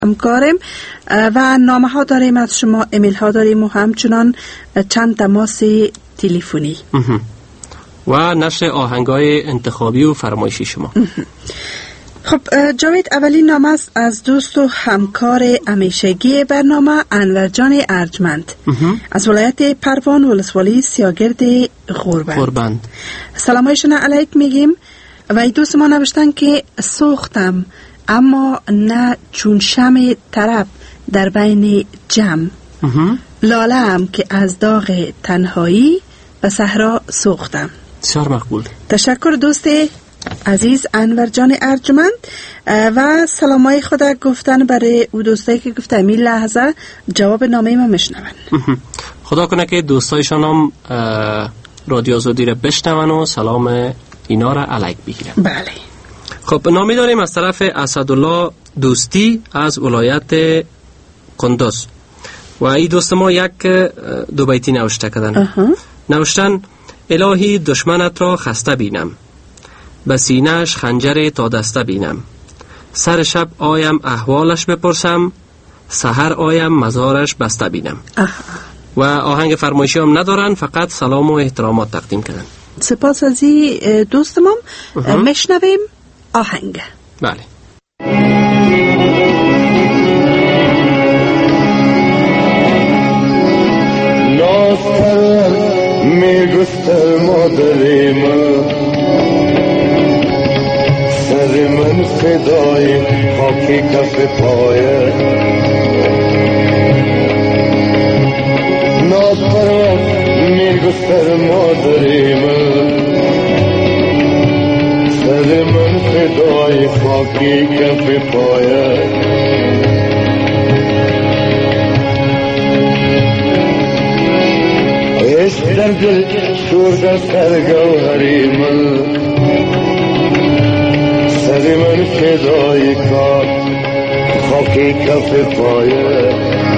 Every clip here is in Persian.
همکاریم و نامه ها داریم از شما، ایمیل ها داریم و همچنان چند تماس تلفنی و نشر آهنگای انتخابی و فرمایشی شما. خب جاوید، اولین نامه است از دوست و همکار همیشگی برنامه انور جان ارجمند از ولایت پروان، ولسوالی سیاگرد غوربند. سلامایشان علیک میگیم و این دوست ما نوشتن که سوختم اما نه چون شمع طرب در بین جمع، لاله هم که از داغ تنهایی به صحرا سوختم. بسیار مقبول. تشکر دوست عزیز انور جان ارجمند و سلامای خود گفتن برای او دوستایی که گفته این لحظه جواب نامه ما میشنون. خدا کنه که دوستایشان هم رادیو آزادی را بشنون و سلام اینا را علیک بگیرن. بله. خب نامی داریم از طرف اسدالله دوستی از ولایت قندوز و این دوست ما یک دو بیتی نوشته کردن. نوشتن: الهی دشمنت را خسته بینم، به سینه‌اش خنجر تا دسته بینم، سر شب آیم احوالش بپرسم، سحر آیم مزارش بسته بینم. و آهنگ فرمایشی هم ندارن، فقط سلام و احترامات تقدیم کردن. سپاس از این دوستمم. میشنویم آهنگ. بله. ناستر میگستر مادر من، سر من فدای خاکی کف پایه، ناستر میگستر مادر من، سر من فدای خاکی کف پایه، عشق در دل شورده سرگوهری من، سر من فدای خاکی کف پایه.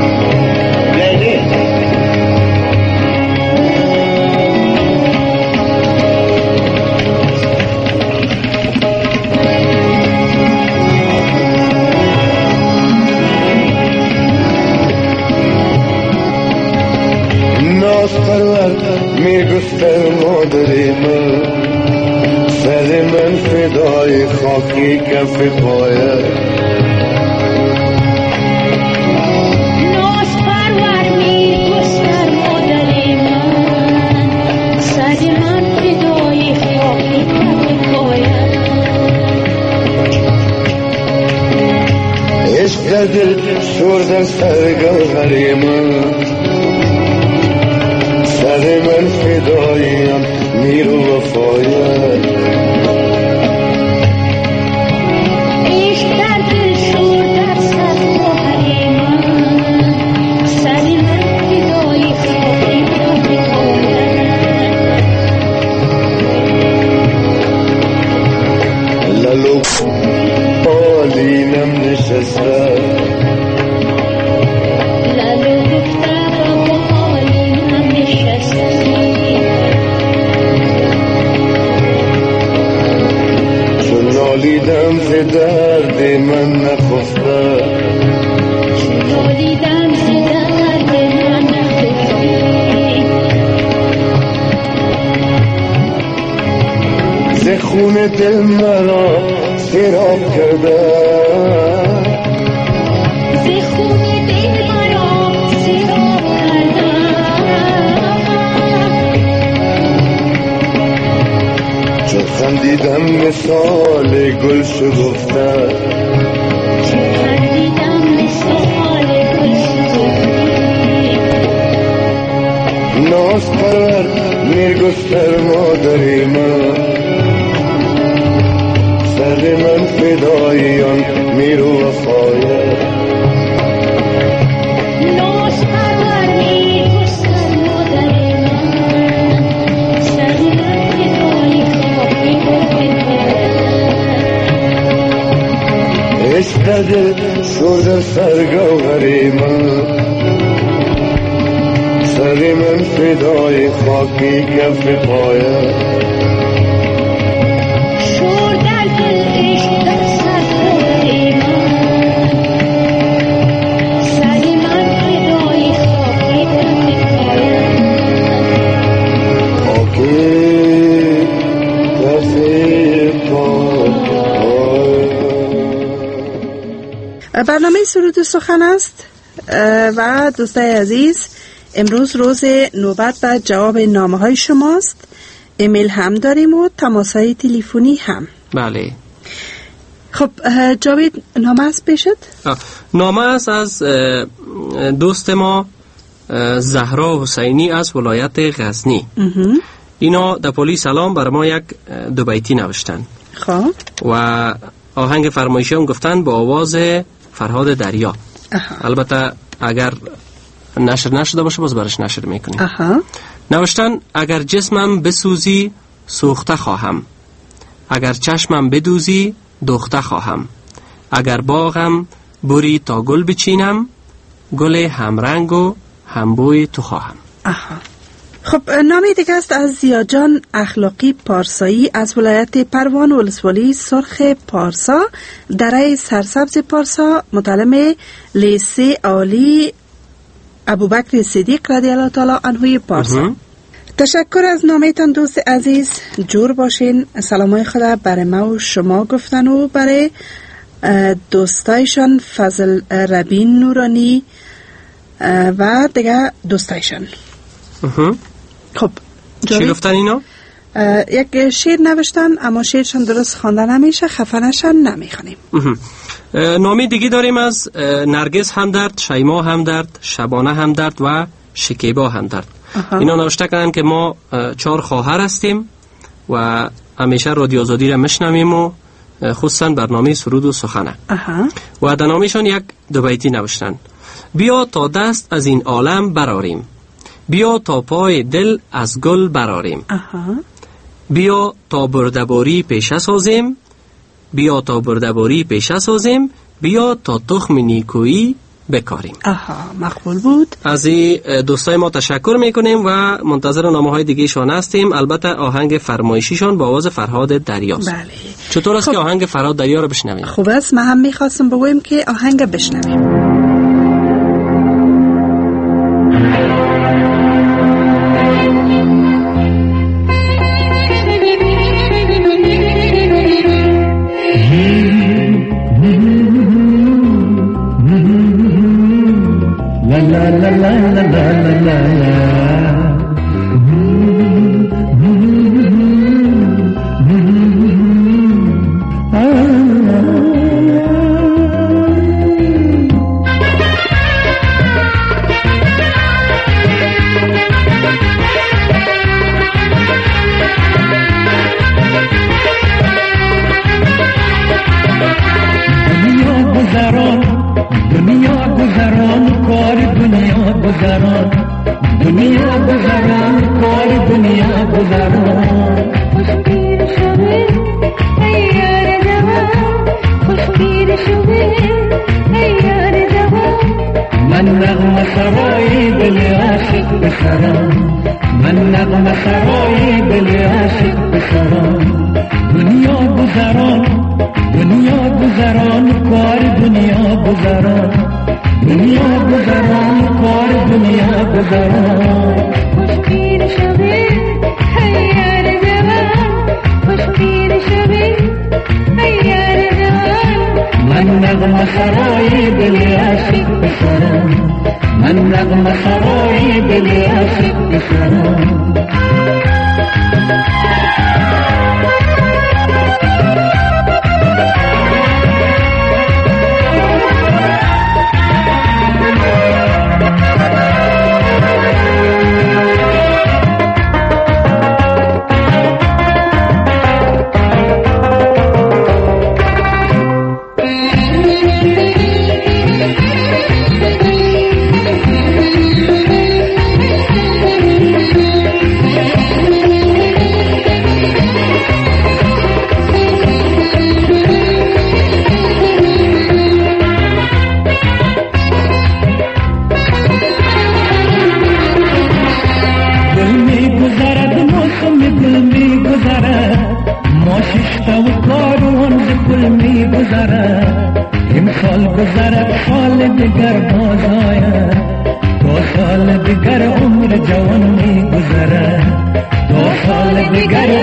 میگفتر مادری من، سر من فدای خاکی کف پایه، ناز پرور میگفتر مادری من، سر من فدای خاکی کف پایه، عشق در دل شوردن سرگوهری من، سر من فدایم میر و وفایه، عشق در دل شوردن سرگوهری من، سر من فدای خاکی کف پایه، لالو بالینم نشسته، نالیدم ز درد من نخفته، نالیدم ز درد من نخفته، ز خون دل مرا سیراب کرده، ز خون دل مرا سیراب کرده، چون خندیدم مثال گل شکفته، چون خندیدم مثال گل شکفته، ناز پرور میگستر مادری من، سر من فدای آن میر و وفایه، ناز پرور میگستر مادری من، سر من فدای خاکی کف پایه، عشق در دل شوردن سرگوهری من، سر من فدای خاکی کف پایه، شور در دل عشق در سرگوهری من، برنامه سرود و سخن است و دوستای عزیز امروز روز نوبت و جواب نامه های شماست. ایمیل هم داریم و تماس های تلفنی هم. بله. خب جاوید نامه است پیشت؟ نامه است از دوست ما زهرا حسینی از ولایت غزنی. اینا در پولی سلام بر ما یک دو بیتی نوشتن. خب و آهنگ فرمایشی هم گفتن با آواز فرهاد دریا. البته اگر نشر نشده باشه باز برش نشر میکنیم. نوشتن اگر جسمم بسوزی سوخته خواهم، اگر چشمم بدوزی دوخته خواهم، اگر باغم بری تا گل بچینم گل همرنگ و همبوی تو خواهم. خب نامی دیگه است از زیاجان اخلاقی پارسایی از ولایت پروان ولسوالی سرخ پارسا، دره سرسبز پارسا، متعلم لیسه عالی ابوبکر صدیق رضی الله تعالی عنه پارسا. تشکر از نامه‌تان دوست عزیز. جور باشین. سلامای خدا برای ما و شما گفتن و برای دوستایشان فضل ربین نورانی و دیگه دوستایشان. خب چی گفتن اینا؟ یک شعر نوشتن اما شعرشان درست خوانده نمیشه، خفنشان نمیخونیم. نامی دیگه داریم از نرگس همدرد، شیما همدرد، شبانه همدرد و شکیبا همدرد. اینا نوشته کردن که ما 4 خواهر هستیم و همیشه رادیو آزادی را میشنویم و خصوصا برنامه سرود و سخنه. و در نامیشان یک دو بیتی نوشتن. بیا تا دست از این عالم براریم، بیا تا پای دل از گل براریم، بیا تا بردباری پیشه سازیم، بیا تا بردباری پیشه سازیم، بیا تا تخم نیکویی بکاریم. مقبول بود. از این دوستای ما تشکر میکنیم و منتظر نامه های دیگه شان هستیم. البته آهنگ فرمایشیشان با آواز فرهاد دریاست. بله. چطور است که آهنگ فرهاد دریا رو بشنویم؟ خوب است. من هم میخواستم بگویم که آهنگ بشنویم.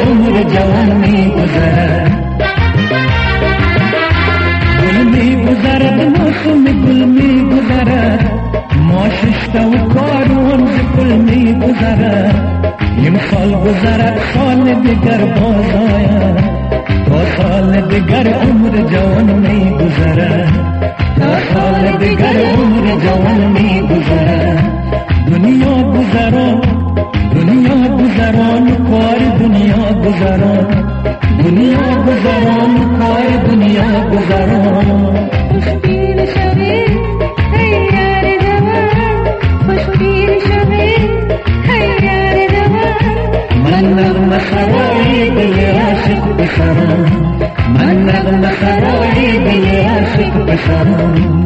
گل می گذرد گذرد موسم گل می گذرد ما ششته و کارون ز پل می گذرد این سال گذرد سال دیگر باز آید تا سال دیگر عمر جوان می گذرد تا سال دیگر عمر جوان می گذرد دنیا گذران دنیا گذران کار دنیا گذران دنیا گذران کار دنیا گذران خوشبین شوی ای یار جوان خوشبین شوی ای یار جوان من نغمه خرایی دل عاشق بسرم من نغمه خرایی دل عاشق بسرم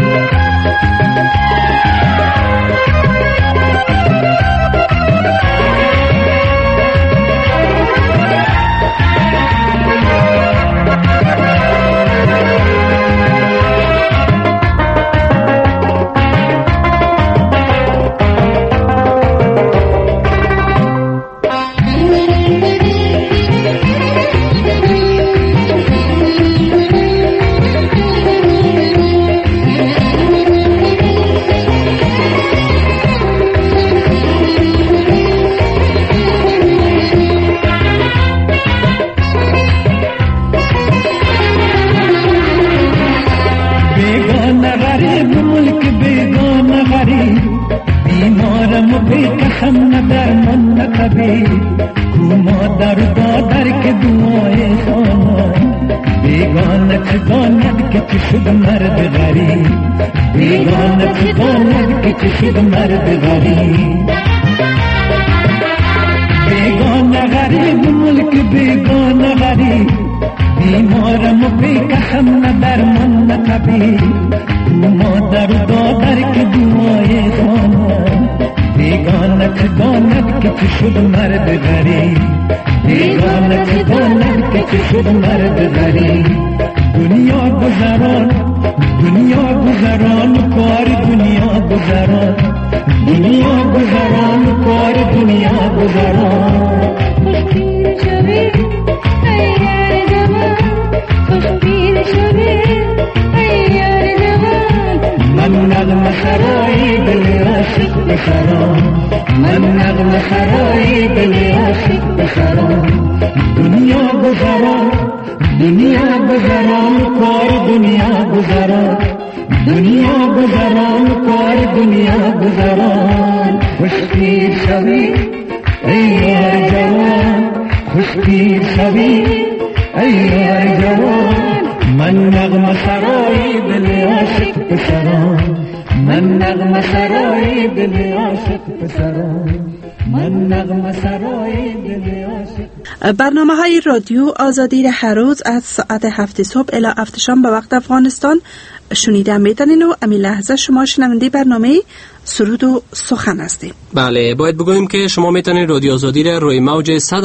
برنامه های رادیو آزادی هر روز از ساعت 7 صبح الی 7 شام به وقت افغانستان شنیده میتونین و امی لحظه شما شنونده برنامه سرود و سخن هستید. بله، باید بگوییم که شما میتونید رادیو آزادی را روی موج 100.5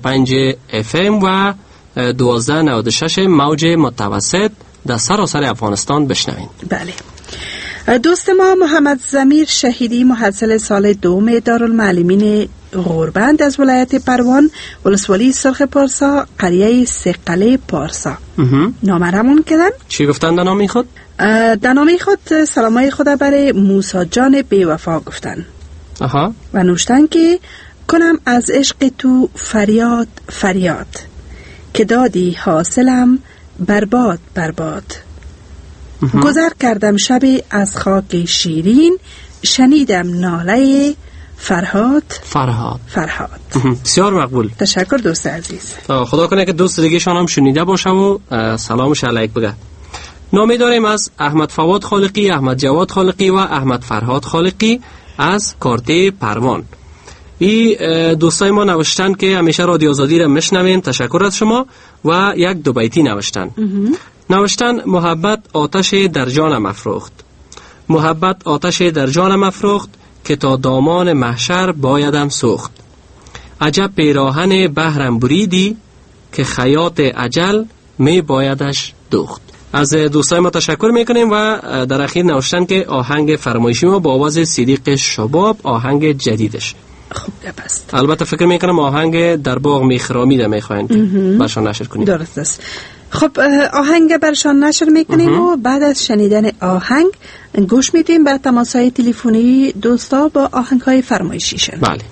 FM و 1296 موج متوسط در سراسر افغانستان بشنوید. بله. دوست ما محمد ضمیر شهیدی محصل سال دوم دارالمعلمین غوربند از ولایت پروان ولسوالی سرخ پارسا قریه سقله پارسا نامرمون کردن. چی گفتن در نامی خود؟ در نامی خود سلامای خود برای موسی جان بیوفا گفتن. و نوشتن که کنم از عشق تو فریاد فریاد که دادی حاصلم برباد برباد. گذر کردم شبی از خاک شیرین شنیدم ناله فرهاد. بسیار مقبول. تشکر دوست عزیز. خدا کنه که دوست دیگه شان هم شنیده باشه و سلامش علیک بگه. نامی داریم از احمد فواد خالقی، احمد جواد خالقی و احمد فرهاد خالقی از کارته پروان. این دوستای ما نوشتن که همیشه رادیو آزادی را میشنوین، تشکر از شما. و یک دو بیتی نوشتن. نوشتن محبت آتش در جانم افروخت، محبت آتش در جانم افروخت که تا دامان محشر بایدم سوخت. عجب پیراهن بحرم بریدی که خیاط اجل می بایدش دوخت. از دوستای ما تشکر میکنیم و در اخیر نوشتن که آهنگ فرمایشی ما با آواز صدیق شباب آهنگ جدیدش. خوب است. البته فکر میکنم آهنگ در باغ میخرامیده میخواین برشان نشر کنیم. درست است. خب آهنگ برشان نشر میکنیم و بعد از شنیدن آهنگ گوش میدیم به تماسهای تلفنی دوستا با آهنگ های فرمایشیشن. بله.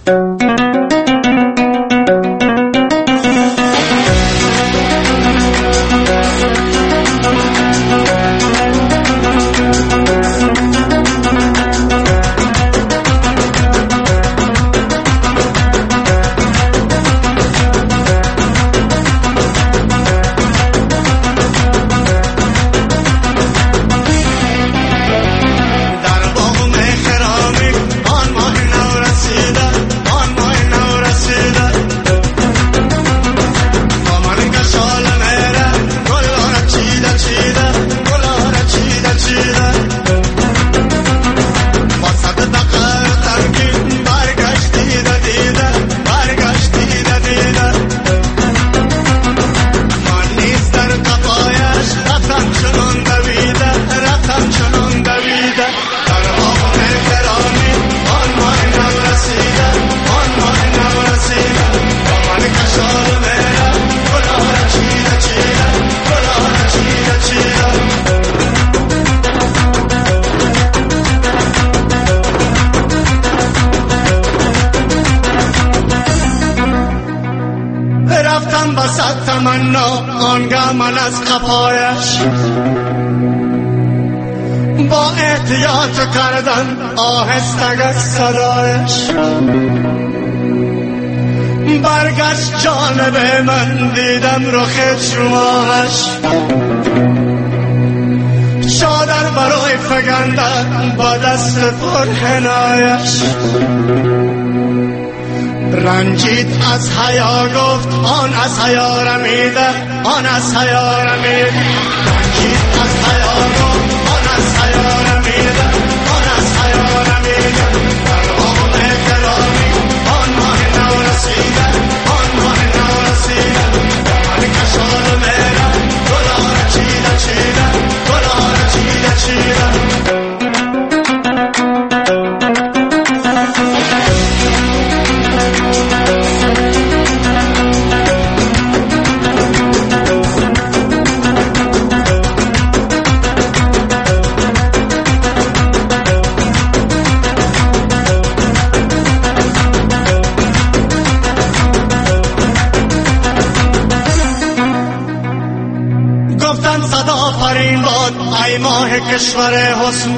من از قفایش با احتیاط کردن آهسته از صدایش برگشت جانب من دیدم رخ شماهش چادر برای فگندن با دست پرحنایش رنجید از حیا گفت آن از حیا رمیده آن از حیا رمیده رنجید از حیا گفت آن از حیا رمیده آن از حیا رمیده در آن احترامی آن ماه نو رسیده آن ماه نو رسیده من کشال میره گلار چیده چیده گلار چیده چیده ای ماه کشور حسن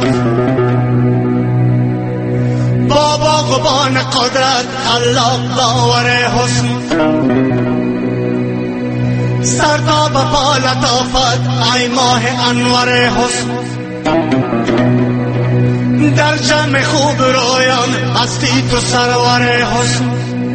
با باغبان قدرت خلاق داور حسن سرتا به پا لطافت ای ماه انور حسن در جمع خوب رویان هستی تو سرور حسن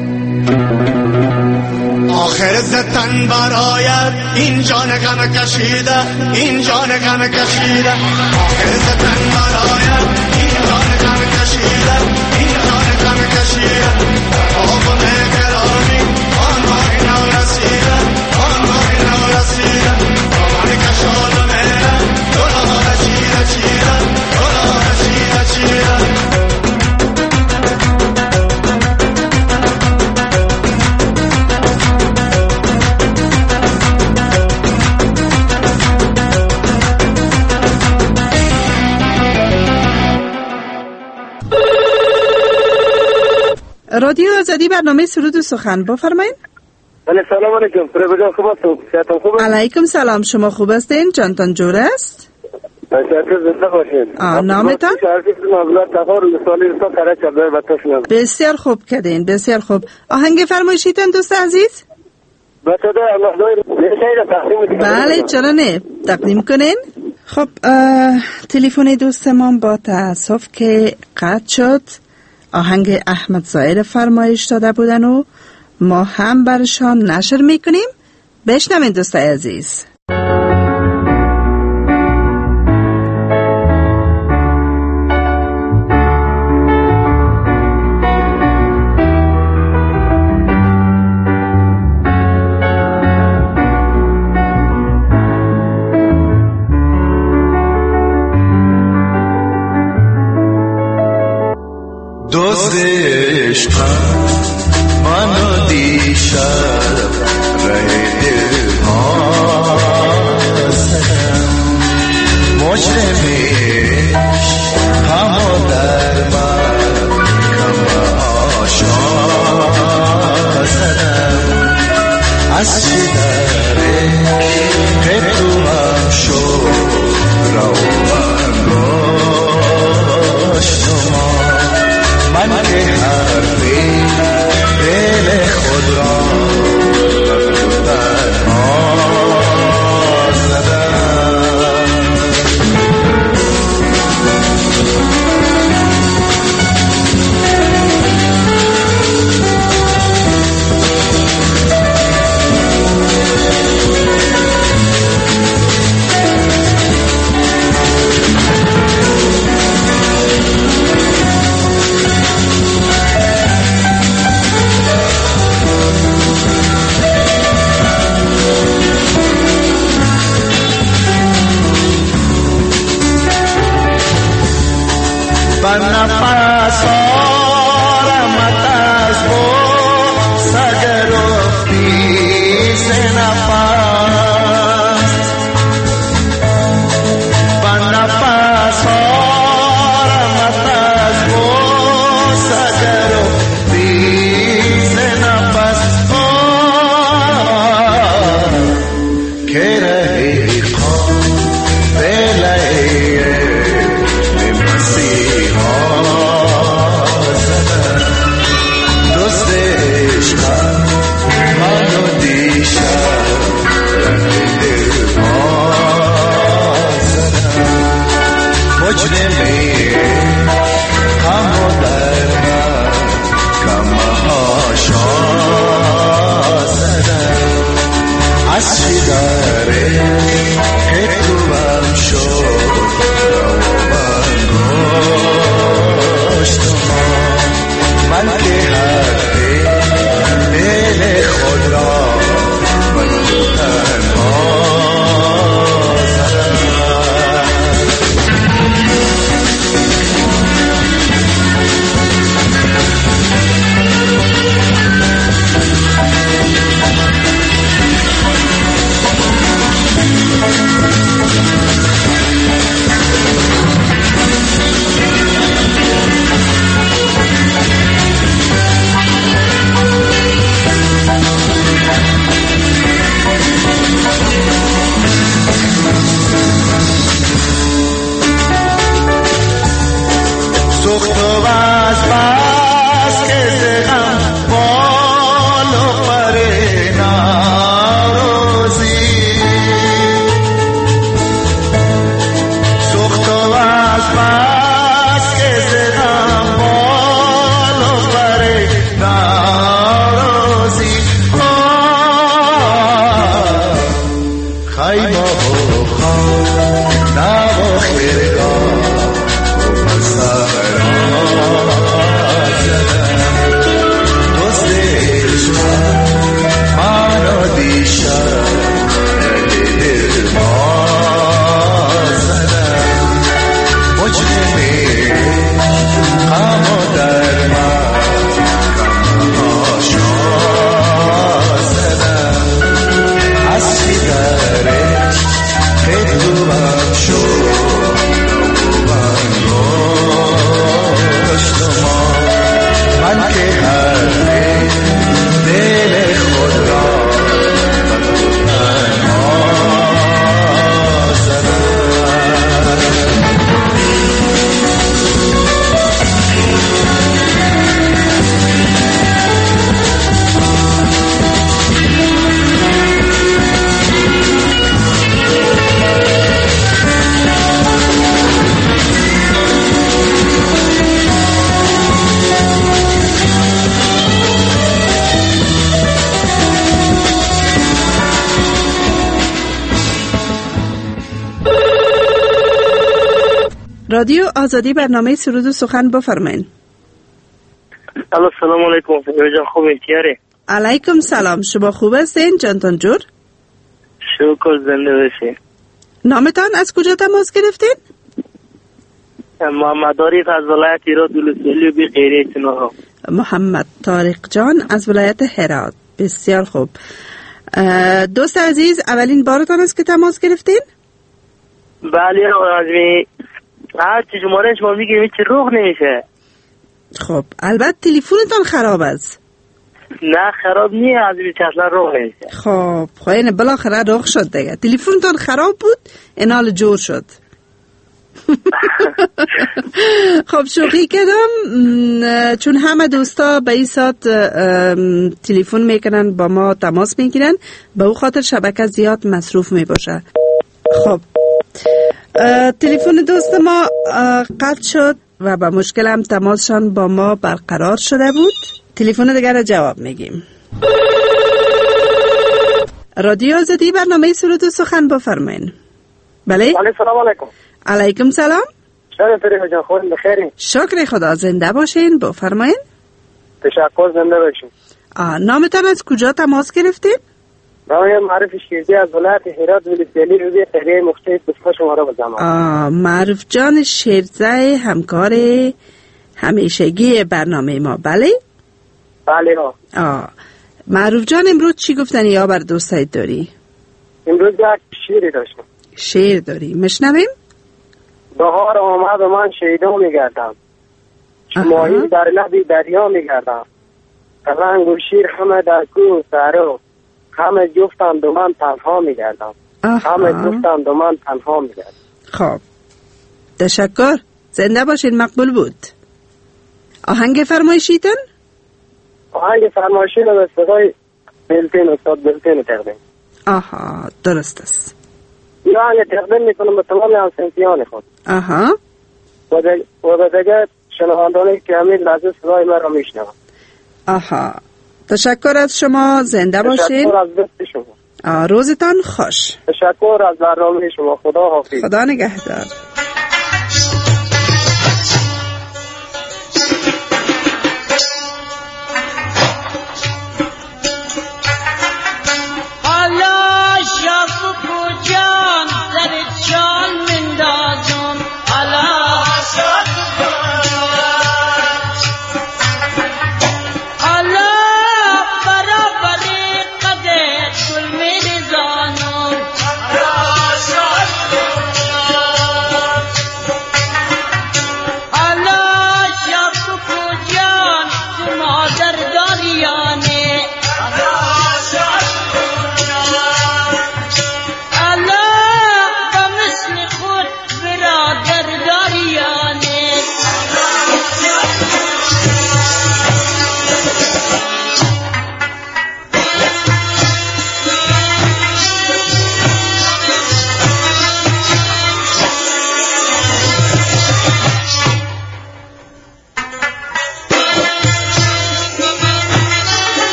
آخر زتن برایت این جان غم کشیده این جان غم کشیده آخر زتن برایت این جان غم کشیده این جان غم کشیده آقا مهربانی آن ماه نو رسیده آن ماه نو رسیده آمان کشال مهره گلار چیده چیده گلار چیده چیده رادیو آزادی برنامه سرود و سخن بفرمایید. بله سلام علیکم. فربجان خوب هستم. صحتم خوبه؟ علیکم سلام. شما خوب هستین؟ جانتان جور است؟ شکر زنده باشین. نامتان؟ بسیار خوب کردین. بسیار خوب. آهنگ فرمایشیتان دوست عزیز؟ بله چرا نه؟ تقدیم کنین. خب تلفن دوستمان با تأسف که قطع شد. آهنگ احمد ظاهر فرمایش داده بودن و ما هم برشان نشر میکنیم. بشنوین دوستای عزیز. منو دیشب راه دل ها و نفس آرمت از غصه گرفتی ز نفس و نفس آرمت از غصه گرفتی ز نفس که رهی رادیو آزادی برنامه سرود و سخن بفرمایید. السلام علیکم. جان خوبی تیاره؟ علیکم سلام. شما خوب هستین جانتان جور؟ شکر زنده باشین. نامتان از کجا تماس گرفتین؟ محمد طارق از ولایت هرات ولسوالی بی غیره چنارا. محمد طارق جان از ولایت هرات. بسیار خوب. دوست عزیز اولین بارتان است که تماس گرفتین؟ بله آقای هر چی شماره شما میگیریم هیچی روغ نمیشه. خب البته تلفنتان خراب است. نه خراب نیه، از بیچه اصلا روغ نمیشه. خب اینه بالاخره روغ شد دیگه. تلفنتان خراب بود اینال جور شد. خب شوخی کردم، چون همه دوستا به این ساعت تلفن میکنن با ما تماس میگیرن، به او خاطر شبکه زیاد مصروف میباشه. خب تلفن دوست ما قطع شد و با مشکل هم تماسشان با ما برقرار شده بود. تلفن دیگر را جواب میگیم. رادیو آزادی برنامه سرود و سخن بفرمایید. بله سلام علیکم. علیکم سلام. چطوری جان؟ خودت بخیری؟ شکر خدا. زنده باشین. بفرمایید. تشکر. زنده باشین. نامتان از کجا تماس گرفتید؟ برای معروف شیردی از ولایت هرات ولسوالی روزی قریه مختلف بسته شما را بزنم. معروف جان شیرزه همکار همیشگی برنامه ما، بله؟ بله ها. معروف جان امروز چی گفتنی یا بر دوستایت داری؟ امروز یک شیری داشتم. شیر داری، مشنویم؟ بهار آمد و من شیدا میگردم، ماهی در لبی دریا میگردم، رنگ و شیر همه در کوه سرو، همه جفتند و من تنها میگردم. همه جفتند و من تنها میگردم. خب تشکر، زنده باشین، مقبول بود. آهنگ فرمایشیتن؟ آهنگ فرمایشی رو به صدای بلتین استاد بلتین تقدیم. درست است. این آهنگ تقدیم میکنم به تمام همسنفیان خود. و به دیگه شنوندانی که همین لحظه صدای من را میشنوند. تشکر از شما، زنده باشین. تشکر از دست شما. روزتان خوش. تشکر از برنامه شما. خدا حافظ. خدا نگهدار.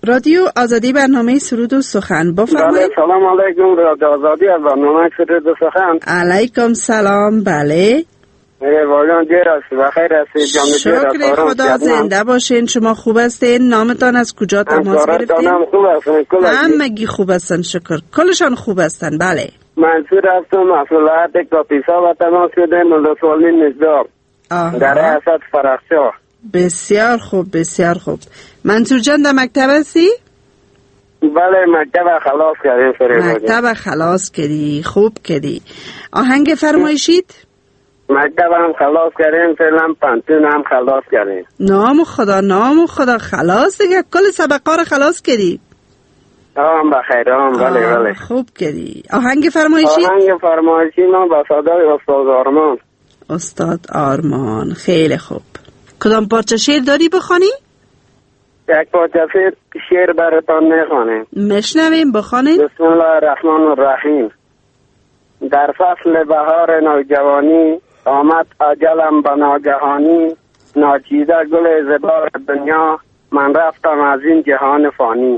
رادیو آزادی برنامه سرود و سخن بفرمایید. بله سلام علیکم. رادیو آزادی از برنامه سرود و سخن. علیکم سلام. بله واقعا دیر است و خیر است. شکر خدا. زنده باشین. شما خوب هستین؟ نامتان از کجا تماس گرفتین؟ خوب هستن. همگی خوب هستن شکر. کلشان خوب هستن. بله منصور هستم. مسئولیت کاپیسا و تماس شده ملوسوالی نزدار در اسد فرخشاه. بسیار خوب بسیار خوب. منصور جان در مکتب هستی؟ بله مکتب خلاص کردیم. مکتب خلاص کردی. خوب کردی. آهنگ فرمایشید؟ مکتب هم خلاص کردیم. فعلا پنتون هم خلاص کردیم. نام خدا خلاص دیگه. کل سبقا رو خلاص کردی؟ هم بخیر. هم بله خوب کردی. آهنگ فرمایشید؟ آهنگ فرمایشی ما با صدای استاد آرمان. استاد آرمان خیلی خوب. کدام پارچه شعر داری بخوانی؟ یک پارچه شعر براتان میخوانیم. مشنویم بخوانید. بسم الله الرحمن الرحیم. در فصل بهار نوجوانی آمد اجلم به ناگهانی، ناچیده گل زبار دنیا من رفتم از این جهان فانی.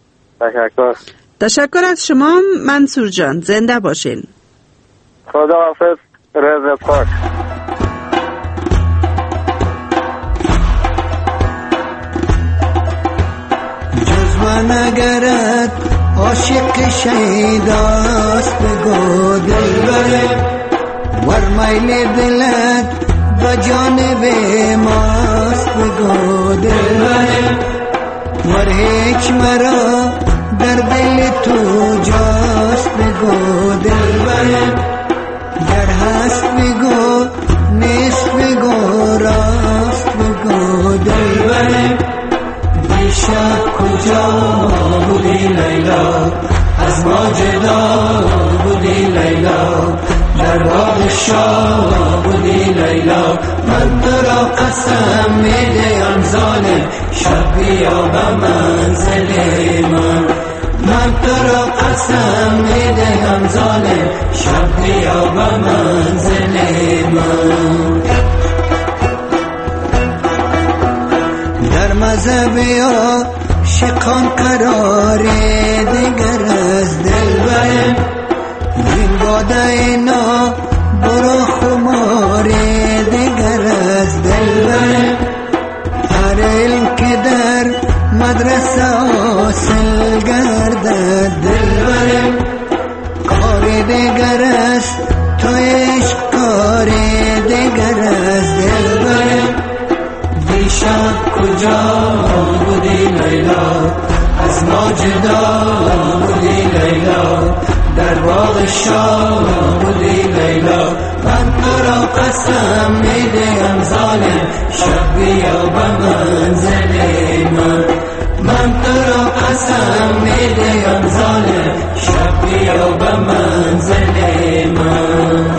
تشکر از شما منصور جان. زنده باشین. خداحافظ. رزق خوش. من اگرت عاشق شیداست بگو دلبر، ور میل دلت به جانب ماست بگو دلبر، ور هیچ مرا در دل تو جاست بگو دلبر، گر هست بگو نیست بگو راست بگو دلبر، دیشب کجا بودی لیلا، از ما جدا بودی لیلا، در باغ شاه بودی لیلا، من تو را قسم میدهم ظالم شب بیا به منزل من تو را قسم میدهم ظالم شب بیا به منزل من. در مذهب یا شقان قرار دیگر از دلبر، این باده اینا برو خمار دیگر از دلبر، هر علم که در مدرسه حاصل گردد دلبر، کار دیگر است تو عشق کار دیگر از دلبر، دیشب کجا بودی لیلا، از ما جدا بودی لیلا، در باغ شاه بودی لیلا، من تو را قسم میدهم ظالم شب بیا به منزل من تو را قسم میدهم ظالم شب بیا به منزل من.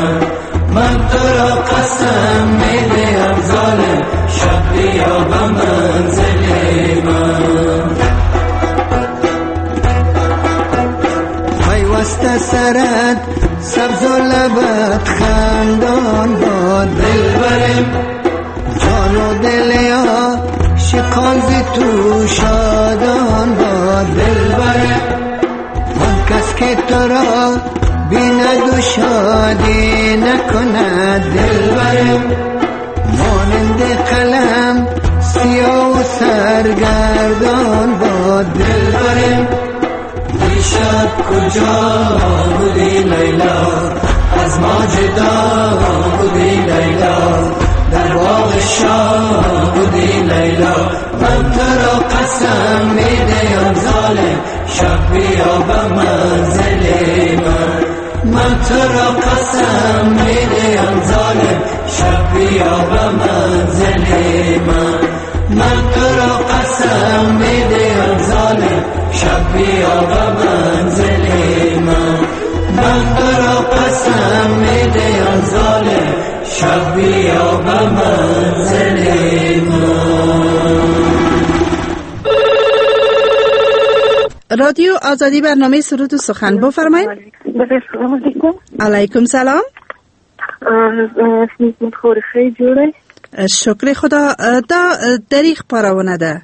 من تو را قسم میدهم ظالم شب بیا به من. سرت سبز و لبت خندان باد دلبرم جان و دل عاشقان ز تو شادان باد دلبرم آن کس که تو را بیند و شادی نکند دلبرم مانند قلم سیاه و سرگردان باد دلبرم دیشب کجا بودی لیلا از ما جدا بودی لیلا در باغ شاه بودی لیلا من تو را قسم میدهم ظالم شب بیا به منزل من تو را قسم میدهم ظالم شب بیا به منزل من تو را قسم میدهم ظالم شب بیا به منزل من تو را قسم میدهم ظالم شب بیا به منزل رادیو آزادی برنامه سرود و سخن بفرمایید. سلام علیکم. علیکم سلام. خوری خیلی جوره. شکر خدا. دا دریخ پاراونه ده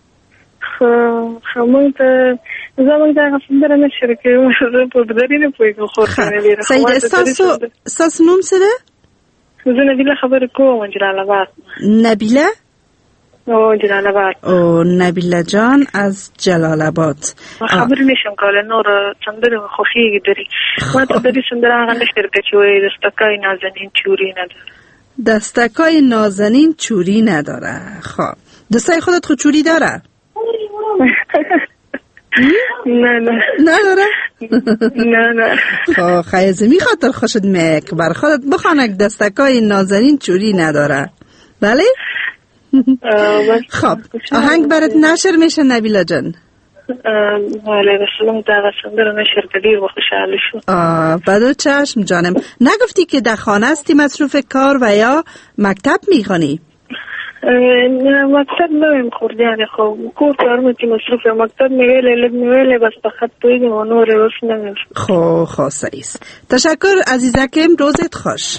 خمون تا زمان که قسم داره نشده که من بداری نپوی که خورد نمیره. سید استاس نوم سده؟ نبیله خبر کو من جلال آباد. نبیله؟ جلال آباد. نبیله جان از جلال آباد. خبری نشم که نور چندر خوشی داری. من تا داری چندر آقا نشده که چوی دستکای نازنین چوری نداره. دستکای نازنین چوری نداره. خب دستای خودت خود چوری داره؟ نه نداره؟ نه خب خیزمی خاطر خوشت میک بر خودت بخوانک دستکای نازنین چوری نداره. بله؟ خب آهنگ برات نشر میشه نبیله جان. بله بسلام دعوت سندر نشر بدیر و خوشحالی شد. بدو چشم جانم. نگفتی که در خانه هستی مصروف کار و یا مکتب میخوانی؟ نه مکتب نمیم خورد یعنی خب کور کارمتی مصروف مکتب میویله بس بخط بویدیم و نور روز نمیم. خب سعیست. تشکر عزیزکم روزت خوش.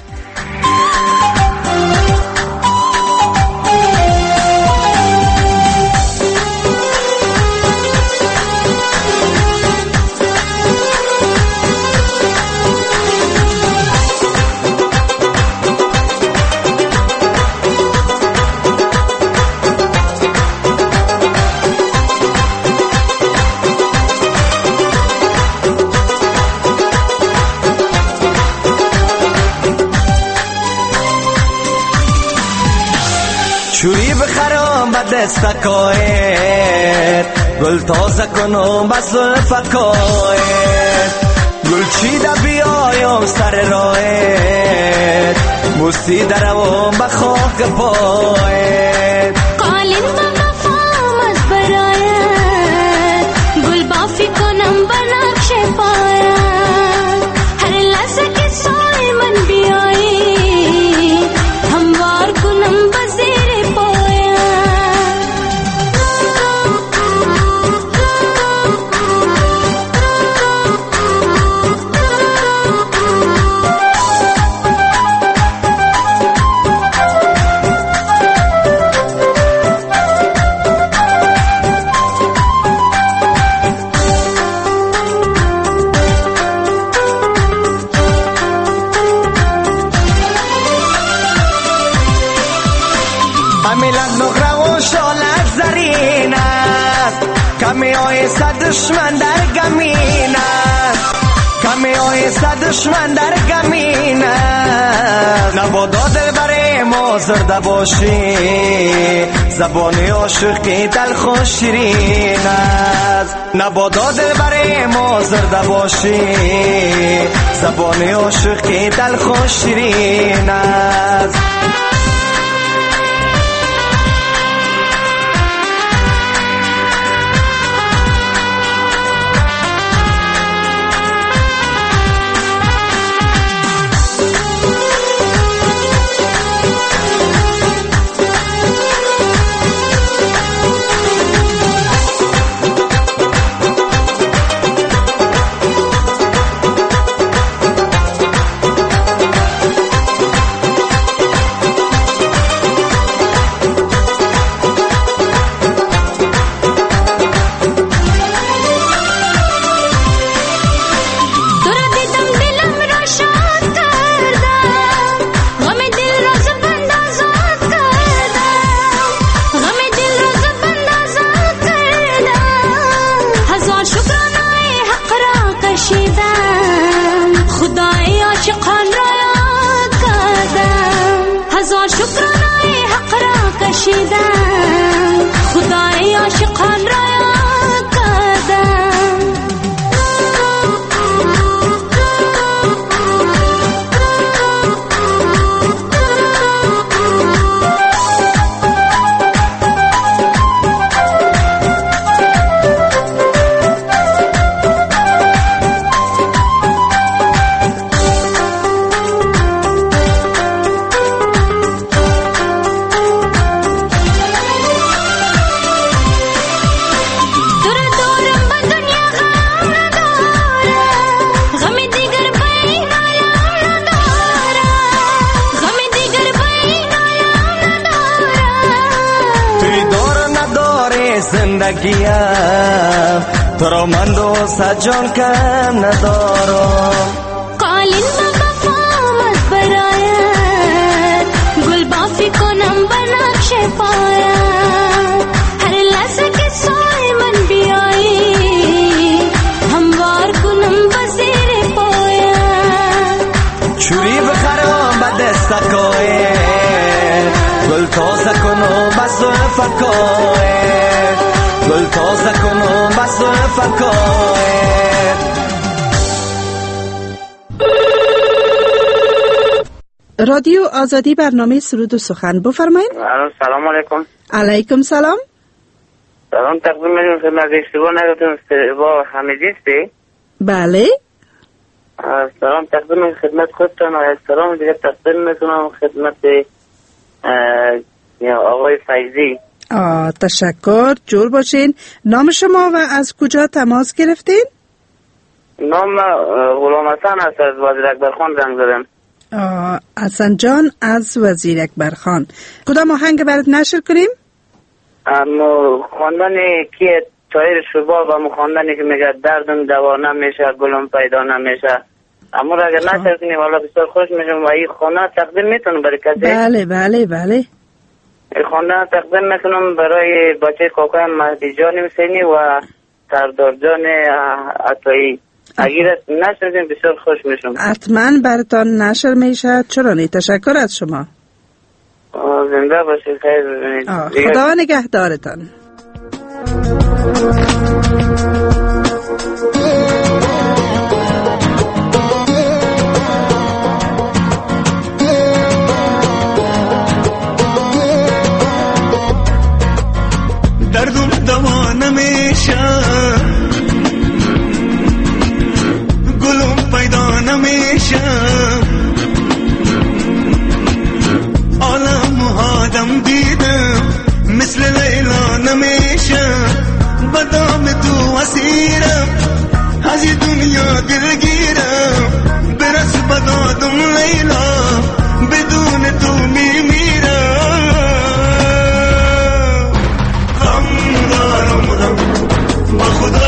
چوری بخرم به دستکایت گل تازه کنم به زلفکایت گل چیده بیایم سر راهت بوستی درم به خاک پایت قالین با وفام از برایت گل بافی کنم به نقش پایت هر لحظه که سای من بیایی هموار کنم به زیر دشمن در گمین است کمی آیسته دشمن در گمین است نبادا دل بر ما زرده باشی زبان عاشقی دل خوش شیرین است نبادا دل بر ما زرده باشی زبان عاشقی دل خوش شیرین است کشیدم خدای عاشقان را یاد کردم تو را من دوست جان کم ندارم قالین با وفامت برایت گل بافی کنم بنقش پایت هر لحظه که سای من بیایی هموار کنم بزیر پایت چوری بخرم به دستکای گل تازه کنم بس فکای گل تازه کنم بس فکای رادیو آزادی برنامه سرود و سخن بفرمایید. سلام علیکم. علیکم سلام. سلام تقدیم می‌کنم خدمت اشتباه نگفتم با حمیدی هستی؟ بله. سلام تقدیم خدمت خودتان و احترام دیگه تقدیم میکنم خدمت آقای فیضی. تشکر، جور باشین. نام شما و از کجا تماس گرفتین؟ نام غلام حسن است، از وزیر اکبرخان زنگ زدم. حسن جان از وزیر اکبرخان. کدام آهنگ برات نشر کنیم؟ خواندن که طایر شباب و خواندنی که میگه دردم دوا نمیشه گلم پیدا نمیشه. اما اگر نشر کنیم والا بسیار خوش میشم و این خواندن تقدیم میتونم برای کسی؟ بله بله بله. خواندن تقدیم میکنم برای بچه کاکای مهدی جان حسینی و سردار جان عطایی. اگر نشر کنیم بسیار خوش میشم. حتما براتان نشر میشه. چرا نه؟ تشکر از شما. زنده باشید. خیر ببینید. خدا نگهدارتان. دردم دوا نمیشه گلم پیدا نمیشه عالم آدم دیدم مثل لیلا نمیشه بدام تو اسیرم از این دنیا دلگیرم برس بدادم لیلا بدون تو میمیرم غم دارم غم با خدا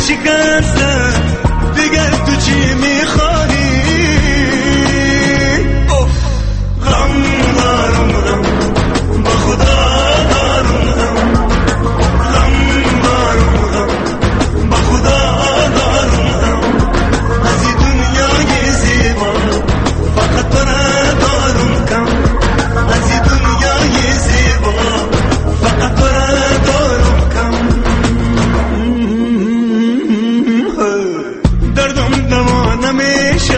شکسته دیگر تو چی میخوایی غم دارم غم با خدا دارم غم دارم با خدا دارم از این دنیای زیبا فقط تو را دارم کم از این دنیای زیبا فقط تو را دارم کم دردم دوا نمیشه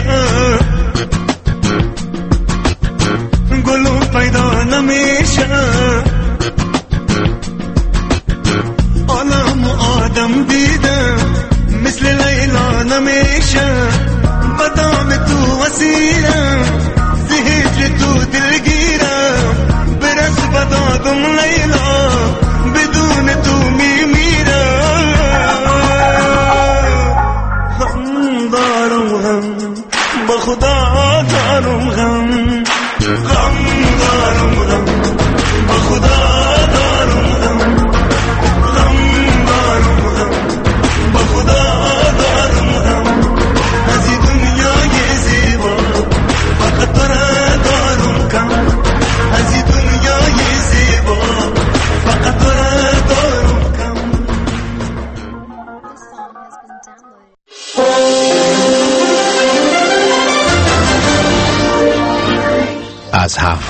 گلو پیدا نمیشه عالم آدم دیدم مثل لیلا نمیشه بدام تو وسیرم زهر تو دلگیرم برس بدادم لیلا بدون تو میمیرم غم دارم غم با خدا دارم غم غم دارم غم با خدا دارم غم غم دارم غم با خدا دارم غم از این دنیای زیبا فقط تو را دارم کم از این دنیای زیبا فقط تو را دارم کم از 7